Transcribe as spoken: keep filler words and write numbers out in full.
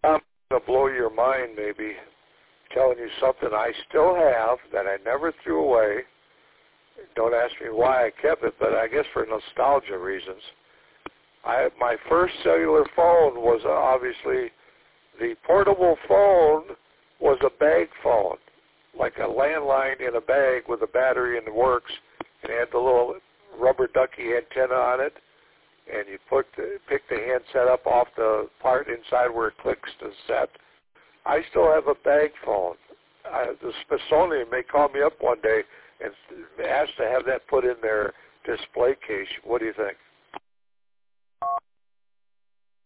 I'm going to blow your mind maybe, telling you something I still have that I never threw away. Don't ask me why I kept it, but I guess for nostalgia reasons. I my first cellular phone was uh, obviously the portable phone was a bag phone, like a landline in a bag with a battery in the works, and it had the little rubber ducky antenna on it, and you put the, pick the handset up off the part inside where it clicks to set. I still have a bag phone. I, the Smithsonian may call me up one day and ask to have that put in their display case. What do you think?